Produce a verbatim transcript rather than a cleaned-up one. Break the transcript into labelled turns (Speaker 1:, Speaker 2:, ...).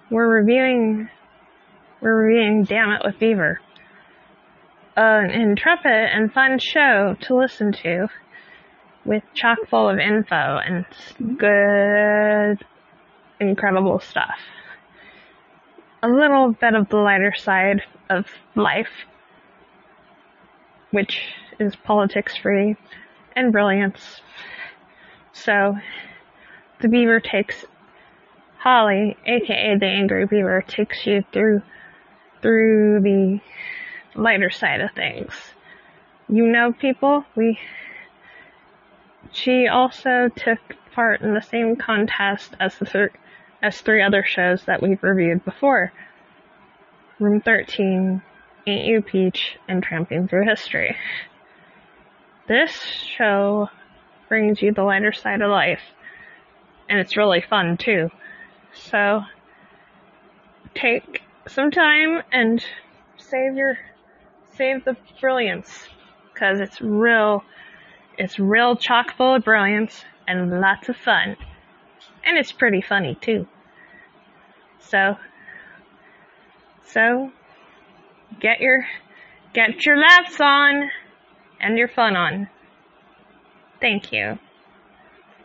Speaker 1: we're reviewing, we're reviewing Damn It with Beaver. An intrepid and fun show to listen to with chock full of info and good, incredible stuff. A little bit of the lighter side of life, which is politics-free and brilliance. So, the Beaver takes, Holly, aka the Angry Beaver, takes you through, through the lighter side of things. You know, people, we, she also took part in the same contest as the thir- as three other shows that we've reviewed before. Room thirteen, Ain't You Peach, and Tramping Through History. This show brings you the lighter side of life, and it's really fun too. So, take some time and save your, save the brilliance, because it's real, it's real chock full of brilliance and lots of fun. And it's pretty funny too. So, so, get your, get your laughs on and your fun on. Thank you.